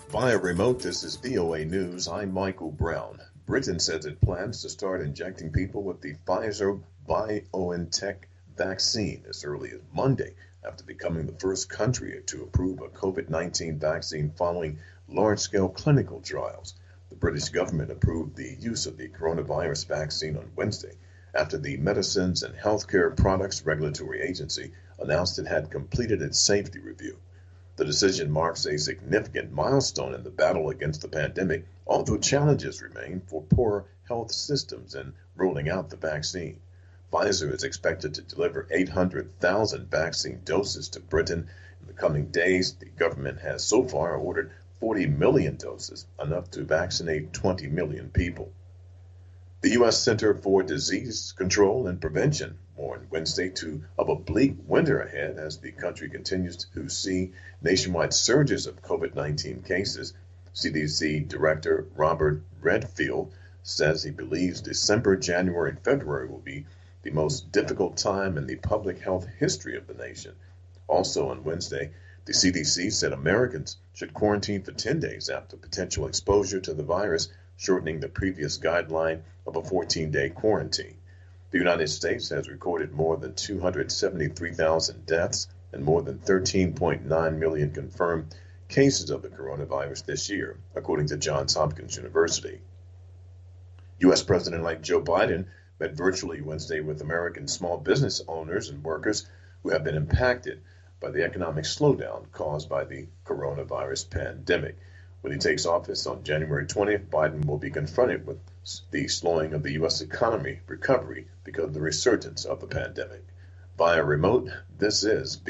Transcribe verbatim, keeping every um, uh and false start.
Via remote, this is V O A News. I'm Michael Brown. Britain says it plans to start injecting people with the Pfizer-BioNTech vaccine as early as Monday, after becoming the first country to approve a COVID nineteen vaccine following large-scale clinical trials. The British government approved the use of the coronavirus vaccine on Wednesday, after the Medicines and Healthcare Products Regulatory Agency announced it had completed its safety review. The decision marks a significant milestone in the battle against the pandemic, although challenges remain for poor health systems in rolling out the vaccine. Pfizer is expected to deliver eight hundred thousand vaccine doses to Britain in the coming days. The government has so far ordered forty million doses, enough to vaccinate twenty million people. The U S Center for Disease Control and Prevention warned Wednesday to, of a bleak winter ahead as the country continues to see nationwide surges of COVID nineteen cases. C D C Director Robert Redfield says he believes December, January, and February will be the most difficult time in the public health history of the nation. Also on Wednesday, the C D C said Americans should quarantine for ten days after potential exposure to the virus, shortening the previous guideline of a fourteen-day quarantine. The United States has recorded more than two hundred seventy-three thousand deaths and more than thirteen point nine million confirmed cases of the coronavirus this year, according to Johns Hopkins University. U S President-elect Joe Biden met virtually Wednesday with American small business owners and workers who have been impacted by the economic slowdown caused by the coronavirus pandemic. When he takes office on January twentieth, Biden will be confronted with the slowing of the U S economy recovery because of the resurgence of the pandemic. Via remote, this is